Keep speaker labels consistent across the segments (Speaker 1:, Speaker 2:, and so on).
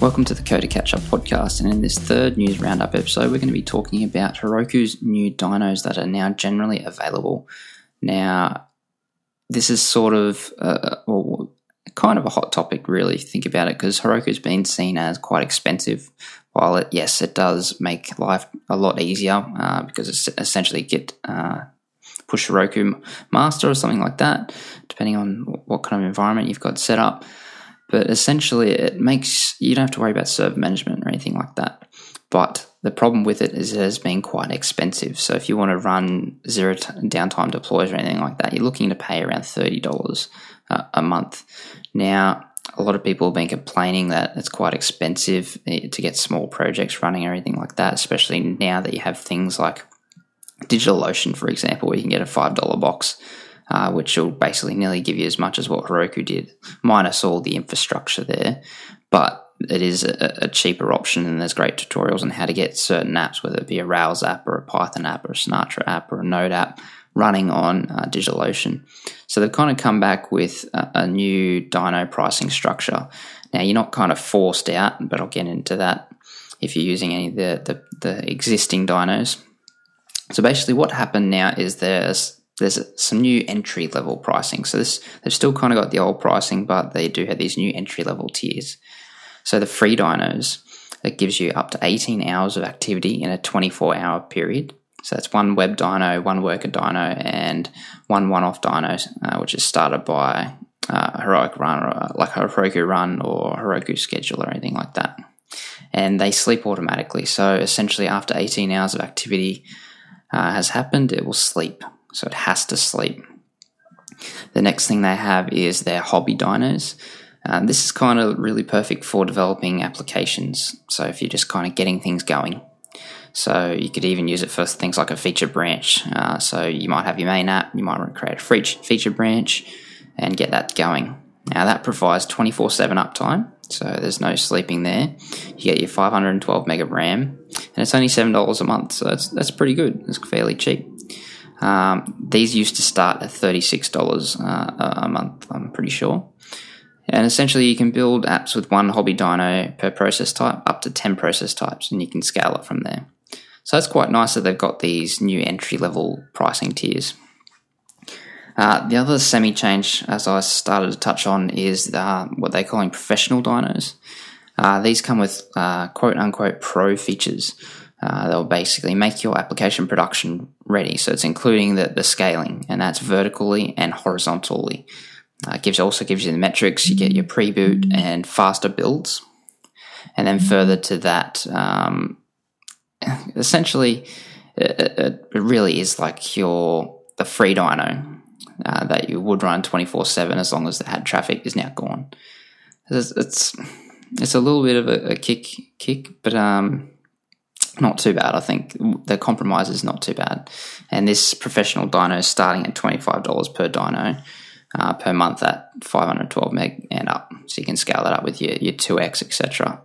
Speaker 1: Welcome to the Coder Catch-Up podcast, and in this third news roundup episode, we're going to be talking about Heroku's new dynos that are now generally available. Now, this is sort of, kind of a hot topic, really, if you think about it, because Heroku's been seen as quite expensive. While it does make life a lot easier because it's essentially push Heroku Master or something like that, depending on what kind of environment you've got set up. But essentially, it makes you don't have to worry about server management or anything like that. But the problem with it is it has been quite expensive. So if you want to run zero downtime deploys or anything like that, you're looking to pay around $30 a month. Now, a lot of people have been complaining that it's quite expensive to get small projects running or anything like that, especially now that you have things like DigitalOcean, for example, where you can get a $5 box, which will basically nearly give you as much as what Heroku did, minus all the infrastructure there. But it is a cheaper option, and there's great tutorials on how to get certain apps, whether it be a Rails app or a Python app or a Sinatra app or a Node app, running on DigitalOcean. So they've kind of come back with a new dyno pricing structure. Now, you're not kind of forced out, but I'll get into that if you're using any of the existing dynos. So basically what happened now is there's some new entry-level pricing. So they've still kind of got the old pricing, but they do have these new entry-level tiers. So the free dynos, that gives you up to 18 hours of activity in a 24-hour period. So that's one web dyno, one worker dyno, and one one-off dyno, which is started by Heroic Run, or like a Heroku Run or Heroku Schedule or anything like that. And they sleep automatically. So essentially after 18 hours of activity has happened, it will sleep. So it has to sleep. The next thing they have is their hobby dynos. This is kind of really perfect for developing applications. So if you're just kind of getting things going. So you could even use it for things like a feature branch. So you might have your main app, you might want to create a feature branch and get that going. Now that provides 24/7 uptime, so there's no sleeping there. You get your 512 meg of RAM, and it's only $7 a month, so that's pretty good. It's fairly cheap. These used to start at $36 a month, I'm pretty sure. And essentially you can build apps with one hobby dyno per process type, up to 10 process types, and you can scale it from there. So it's quite nice that they've got these new entry-level pricing tiers. The other semi-change, as I started to touch on, is what they're calling professional dynos. These come with quote-unquote pro features. They'll basically make your application production ready. So it's including the scaling, and that's vertically and horizontally. Also gives you the metrics. You get your pre-boot and faster builds. And then further to that, essentially, it really is like the free dyno that you would run 24/7 as long as the ad traffic is now gone. It's a little bit of a kick, but not too bad. I think the compromise is not too bad. And this professional dyno is starting at $25 per dyno per month at 512 meg and up. So you can scale that up with your 2x, etc.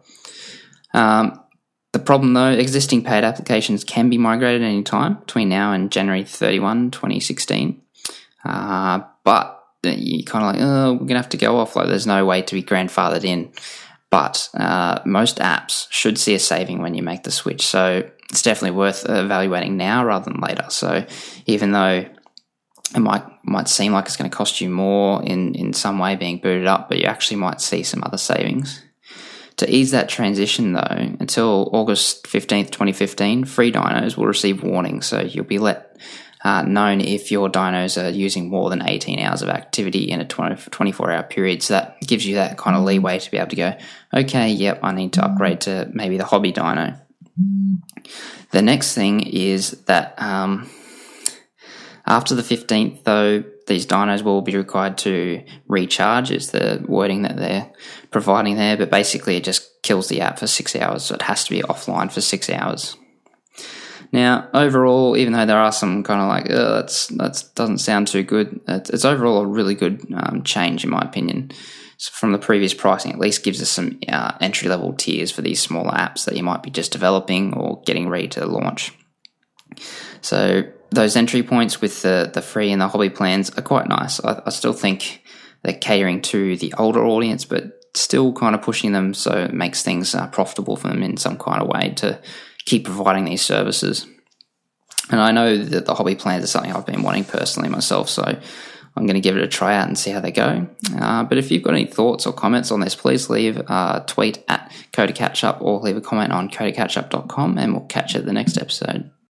Speaker 1: The problem though, existing paid applications can be migrated any time between now and January 31, 2016. But you're kind of like, we're going to have to go off. Like, there's no way to be grandfathered in. But most apps should see a saving when you make the switch. So it's definitely worth evaluating now rather than later. So even though it might seem like it's going to cost you more in some way being booted up, but you actually might see some other savings. To ease that transition though, until August 15th, 2015, free dynos will receive warnings. So you'll be known if your dynos are using more than 18 hours of activity in a 24-hour period. So that gives you that kind of leeway to be able to go, okay, yep, I need to upgrade to maybe the hobby dyno. The next thing is that after the 15th, though, these dynos will be required to recharge, is the wording that they're providing there, but basically it just kills the app for 6 hours, so it has to be offline for 6 hours. Now, overall, even though there are some kind of like, that doesn't sound too good, it's overall a really good change in my opinion. So from the previous pricing, at least gives us some entry-level tiers for these smaller apps that you might be just developing or getting ready to launch. So those entry points with the free and the hobby plans are quite nice. I still think they're catering to the older audience, but still kind of pushing them so it makes things profitable for them in some kind of way to keep providing these services. And I know that the hobby plans is something I've been wanting personally myself, so I'm going to give it a try out and see how they go. But if you've got any thoughts or comments on this, please leave a tweet at CodaCatchup or leave a comment on codacatchup.com, and we'll catch you at the next episode.